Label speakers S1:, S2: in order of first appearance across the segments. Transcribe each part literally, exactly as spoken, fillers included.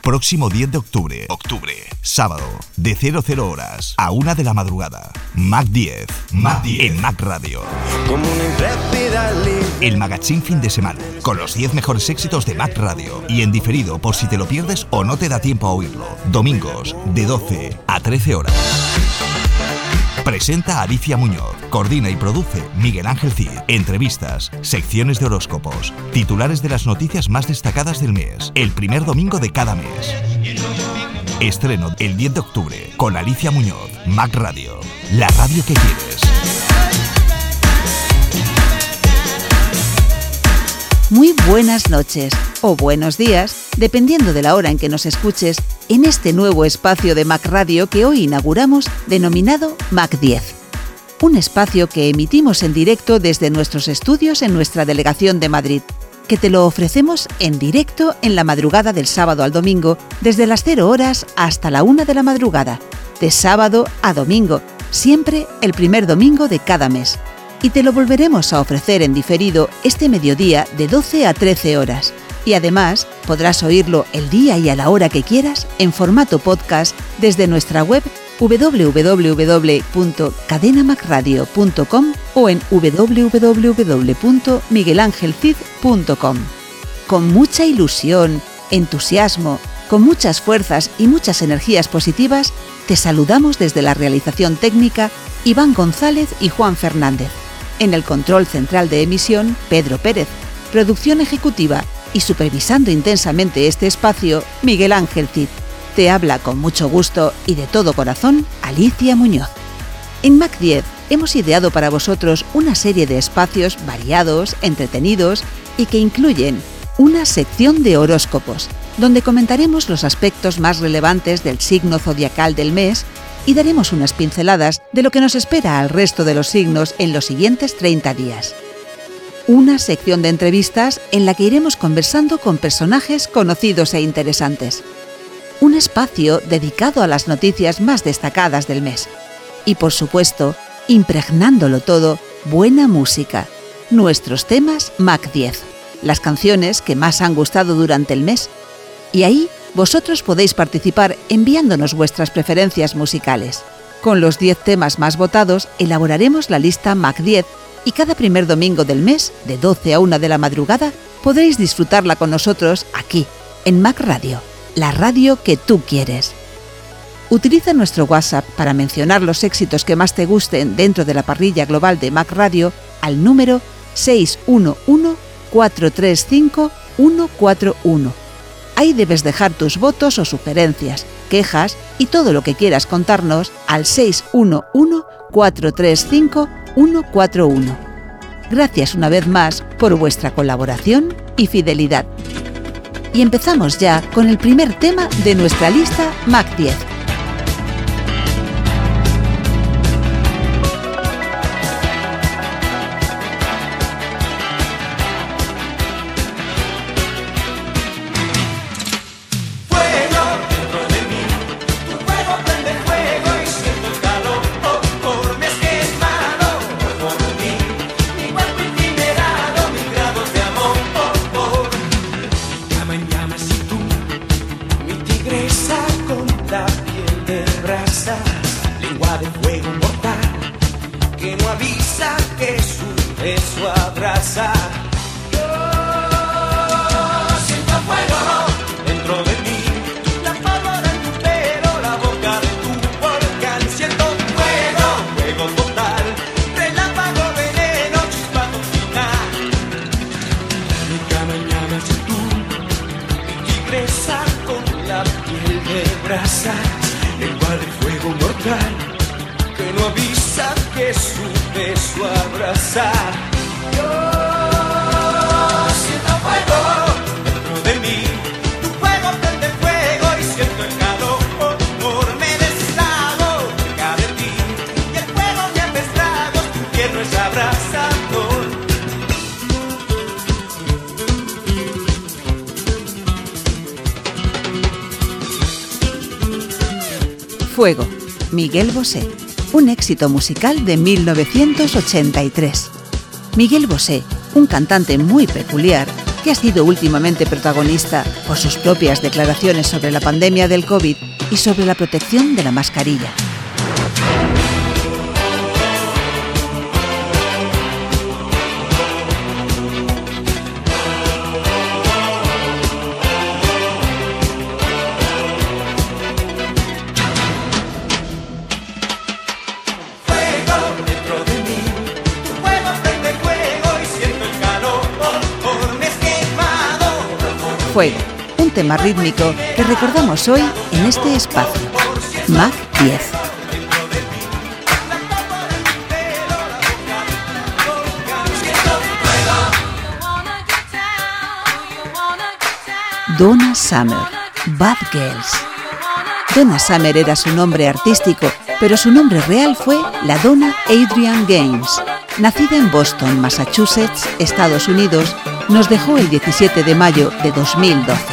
S1: Próximo diez de octubre. Octubre. Sábado. De cero cero horas a una de la madrugada. Mac diez. Mac diez. En Mac Radio.
S2: Como una intrépida libre.
S1: El magazine fin de semana. Con los diez mejores éxitos de Mac Radio. Y en diferido por si te lo pierdes o no te da tiempo a oírlo. Domingos. De doce a trece horas. Presenta Alicia Muñoz, coordina y produce Miguel Ángel Cid. Entrevistas, secciones de horóscopos, titulares de las noticias más destacadas del mes, el primer domingo de cada mes. Estreno el diez de octubre con Alicia Muñoz, Mac Radio, la radio que quieres.
S3: Muy buenas noches o buenos días, dependiendo de la hora en que nos escuches, en este nuevo espacio de Mac Radio que hoy inauguramos denominado Mac diez. Un espacio que emitimos en directo desde nuestros estudios en nuestra delegación de Madrid, que te lo ofrecemos en directo en la madrugada del sábado al domingo, desde las cero horas hasta la una de la madrugada, de sábado a domingo, siempre el primer domingo de cada mes. Y te lo volveremos a ofrecer en diferido este mediodía de doce a trece horas. Y además podrás oírlo el día y a la hora que quieras en formato podcast desde nuestra web doble u doble u doble u punto cadena mac radio punto com o en doble u doble u doble u punto miguel ángel cid punto com. Con mucha ilusión, entusiasmo, con muchas fuerzas y muchas energías positivas, te saludamos desde la realización técnica Iván González y Juan Fernández. En el control central de emisión, Pedro Pérez. Producción ejecutiva y supervisando intensamente este espacio, Miguel Ángel Cid. Te habla con mucho gusto y de todo corazón, Alicia Muñoz. En Mac diez hemos ideado para vosotros una serie de espacios variados, entretenidos y que incluyen una sección de horóscopos, donde comentaremos los aspectos más relevantes del signo zodiacal del mes y daremos unas pinceladas de lo que nos espera al resto de los signos en los siguientes treinta días. Una sección de entrevistas en la que iremos conversando con personajes conocidos e interesantes. Un espacio dedicado a las noticias más destacadas del mes. Y por supuesto, impregnándolo todo, buena música. Nuestros temas Mac diez. Las canciones que más han gustado durante el mes. Y ahí vosotros podéis participar enviándonos vuestras preferencias musicales. Con los diez temas más votados elaboraremos la lista Mac diez y cada primer domingo del mes, de doce a una de la madrugada, podréis disfrutarla con nosotros aquí, en Mac Radio, la radio que tú quieres. Utiliza nuestro WhatsApp para mencionar los éxitos que más te gusten dentro de la parrilla global de Mac Radio al número seis uno uno, cuatro tres cinco, uno cuatro uno. Ahí debes dejar tus votos o sugerencias, quejas y todo lo que quieras contarnos al seis uno uno, cuatro tres cinco, uno cuatro uno. Gracias una vez más por vuestra colaboración y fidelidad. Y empezamos ya con el primer tema de nuestra lista Mac diez. Fuego, Miguel Bosé, un éxito musical de mil novecientos ochenta y tres. Miguel Bosé, un cantante muy peculiar, que ha sido últimamente protagonista por sus propias declaraciones sobre la pandemia del COVID y sobre la protección de la mascarilla. Fuego, un tema rítmico que recordamos hoy en este espacio. Mac diez. Donna Summer, Bad Girls. Donna Summer era su nombre artístico, pero su nombre real fue la Donna Adrienne Gaines. Nacida en Boston, Massachusetts, Estados Unidos, nos dejó el diecisiete de mayo de dos mil doce.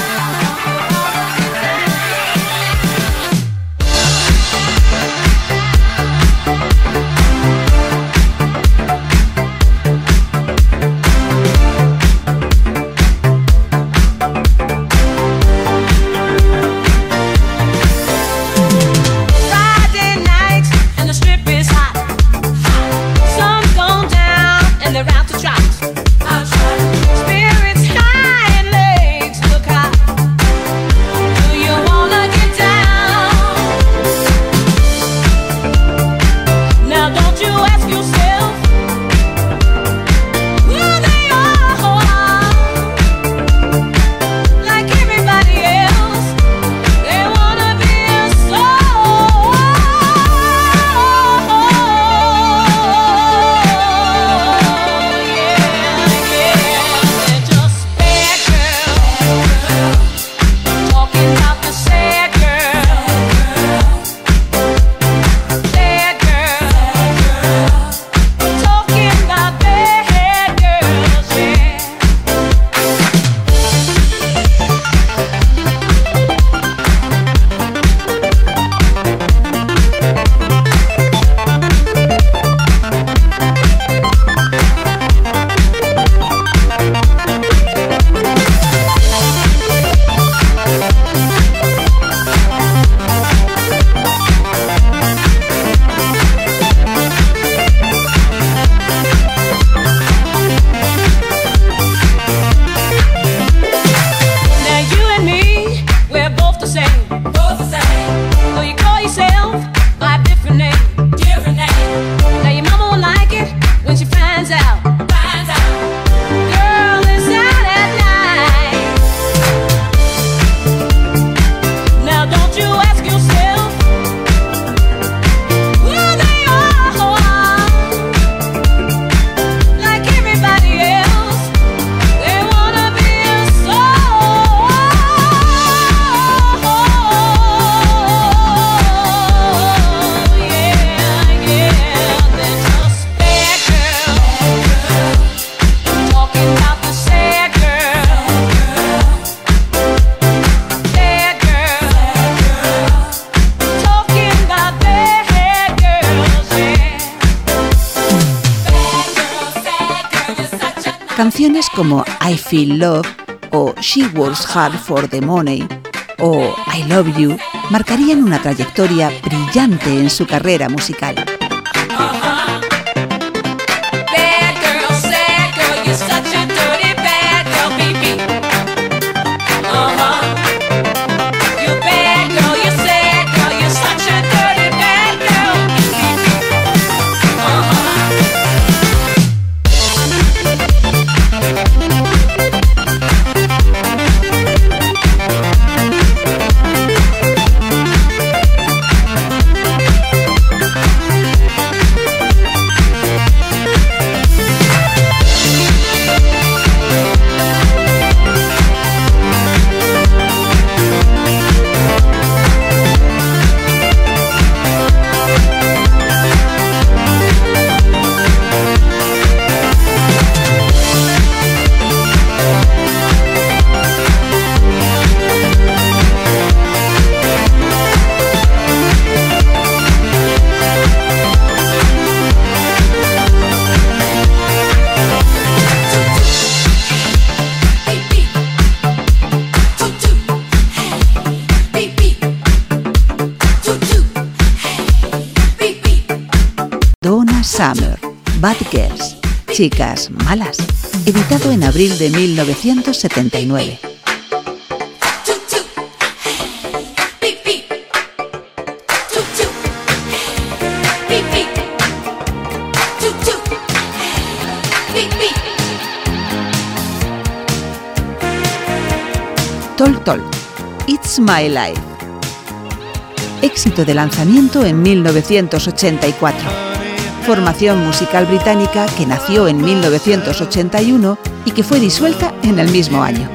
S3: Canciones como I Feel Love o She Works Hard for the Money o I Love You marcarían una trayectoria brillante en su carrera musical. Summer, Bad Girls, Chicas Malas, editado en abril de mil novecientos setenta y nueve. Talk Talk, It's My Life. Éxito de lanzamiento en mil novecientos ochenta y cuatro. Formación musical británica que nació en mil novecientos ochenta y uno y que fue disuelta en el mismo año.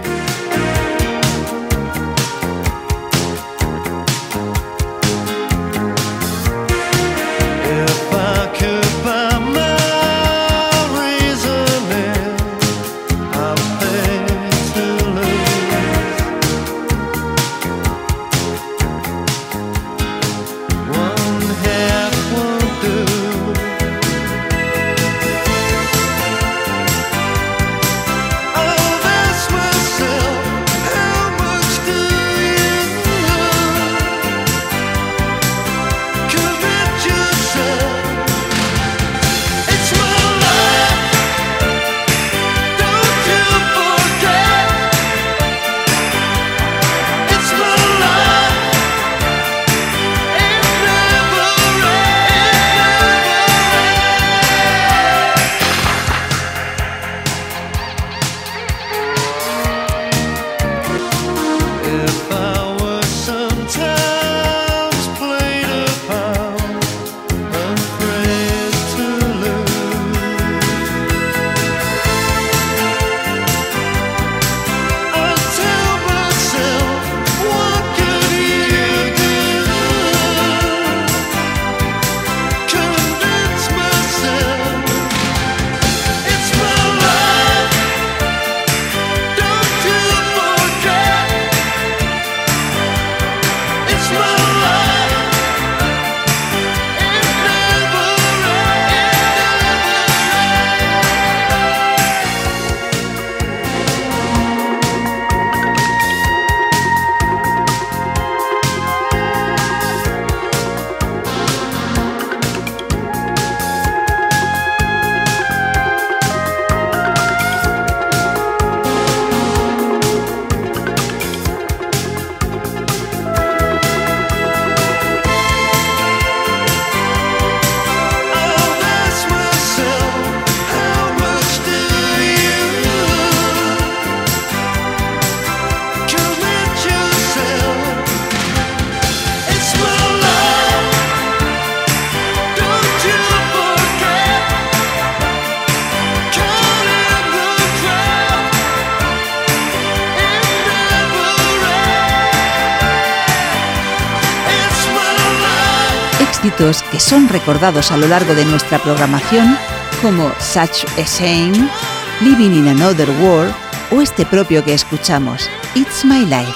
S3: Éxitos que son recordados a lo largo de nuestra programación como Such a Shame, Living in Another World o este propio que escuchamos, It's My Life.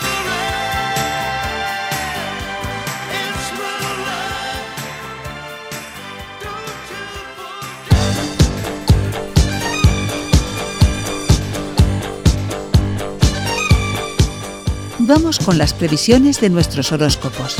S3: Vamos con las previsiones de nuestros horóscopos.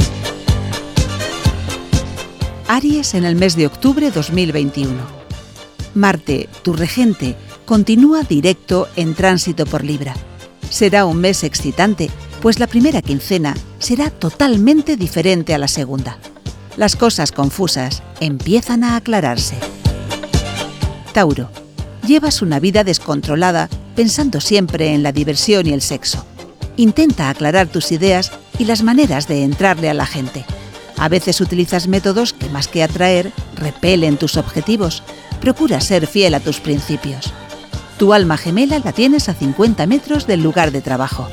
S3: Aries en el mes de octubre dos mil veintiuno. Marte, tu regente, continúa directo en tránsito por Libra. Será un mes excitante, pues la primera quincena será totalmente diferente a la segunda. Las cosas confusas empiezan a aclararse. Tauro, llevas una vida descontrolada pensando siempre en la diversión y el sexo. Intenta aclarar tus ideas y las maneras de entrarle a la gente. A veces utilizas métodos que, más que atraer, repelen tus objetivos. Procura ser fiel a tus principios. Tu alma gemela la tienes a cincuenta metros del lugar de trabajo.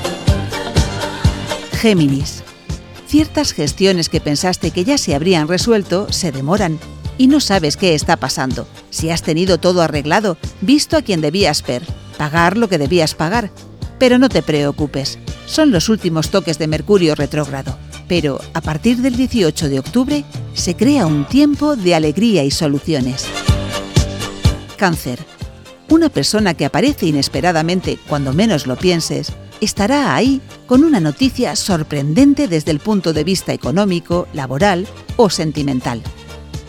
S3: Géminis. Ciertas gestiones que pensaste que ya se habrían resuelto se demoran y no sabes qué está pasando. Si has tenido todo arreglado, visto a quien debías ver, pagar lo que debías pagar. Pero no te preocupes, son los últimos toques de Mercurio retrógrado. Pero a partir del dieciocho de octubre se crea un tiempo de alegría y soluciones. Cáncer. Una persona que aparece inesperadamente cuando menos lo pienses, estará ahí con una noticia sorprendente desde el punto de vista económico, laboral o sentimental.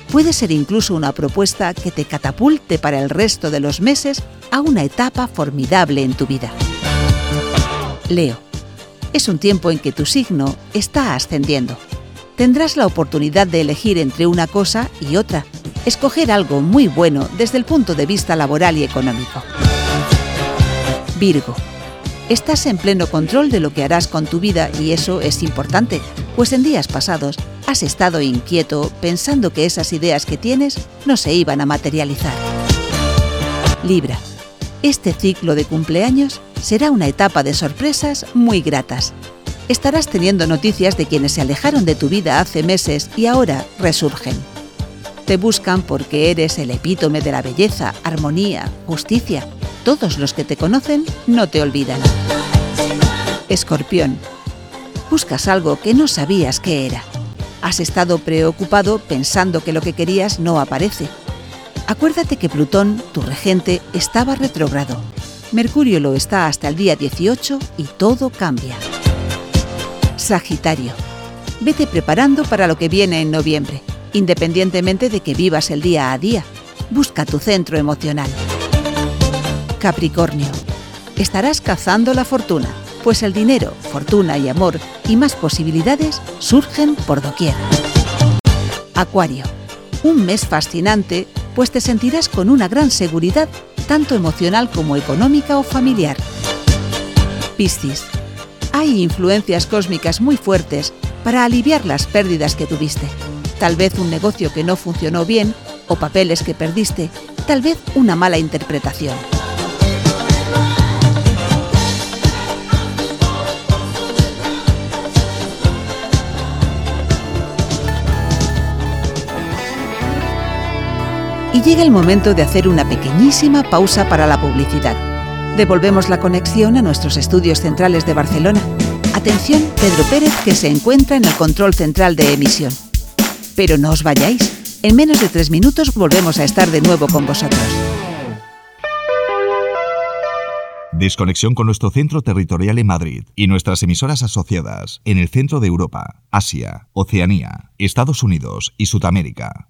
S3: Puede ser incluso una propuesta que te catapulte para el resto de los meses a una etapa formidable en tu vida. Leo. Es un tiempo en que tu signo está ascendiendo. Tendrás la oportunidad de elegir entre una cosa y otra, escoger algo muy bueno desde el punto de vista laboral y económico. Virgo. Estás en pleno control de lo que harás con tu vida y eso es importante, pues en días pasados has estado inquieto pensando que esas ideas que tienes no se iban a materializar. Libra. Este ciclo de cumpleaños será una etapa de sorpresas muy gratas. Estarás teniendo noticias de quienes se alejaron de tu vida hace meses y ahora resurgen. Te buscan porque eres el epítome de la belleza, armonía, justicia. Todos los que te conocen no te olvidan. Escorpión. Buscas algo que no sabías qué era. Has estado preocupado pensando que lo que querías no aparece. Acuérdate que Plutón, tu regente, estaba retrógrado. Mercurio lo está hasta el día dieciocho y todo cambia. Sagitario. Vete preparando para lo que viene en noviembre, independientemente de que vivas el día a día. Busca tu centro emocional. Capricornio. Estarás cazando la fortuna, pues el dinero, fortuna y amor y más posibilidades surgen por doquier. Acuario. Un mes fascinante, pues te sentirás con una gran seguridad, tanto emocional como económica o familiar. Piscis. Hay influencias cósmicas muy fuertes para aliviar las pérdidas que tuviste. Tal vez un negocio que no funcionó bien, o papeles que perdiste, tal vez una mala interpretación. Y llega el momento de hacer una pequeñísima pausa para la publicidad. Devolvemos la conexión a nuestros estudios centrales de Barcelona. Atención, Pedro Pérez, que se encuentra en el control central de emisión. Pero no os vayáis. En menos de tres minutos volvemos a estar de nuevo con vosotros.
S1: Desconexión con nuestro centro territorial en Madrid y nuestras emisoras asociadas en el centro de Europa, Asia, Oceanía, Estados Unidos y Sudamérica.